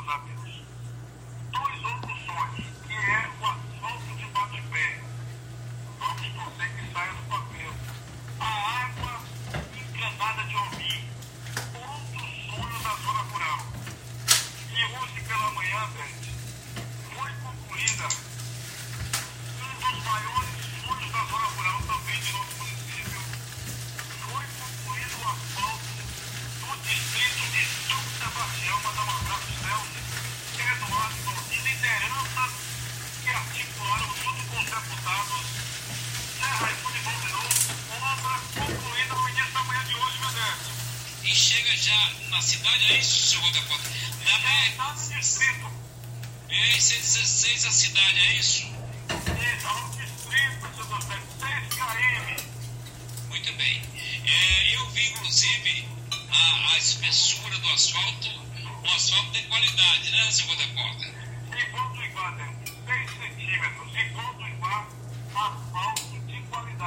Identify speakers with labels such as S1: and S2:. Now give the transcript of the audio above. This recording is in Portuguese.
S1: graças a Deus. Dois outros sonhos, que é o asfalto de bate-pé. Vamos torcer que saia do papel. A água encanada de Almi. Outro sonho da zona rural. E hoje pela manhã, foi concluída um dos maiores sonhos da zona rural também de nosso município. Foi concluído o asfalto do distrito de São Sebastião, mandar um abraço, Celso, Eduardo e lideranças que articularam junto com os deputados Serra e Funibão, obra concluída no início da manhã de hoje, meu Deus.
S2: E chega já na cidade, é isso, senhor deputado?
S1: Está no distrito.
S2: BR-116 a cidade, é isso?
S1: Isso, no distrito, seu José, 6 km.
S2: Muito bem. Eu vi, inclusive, a espessura do asfalto, um asfalto de qualidade, né, senhor deputado?
S1: E vamos igual, né?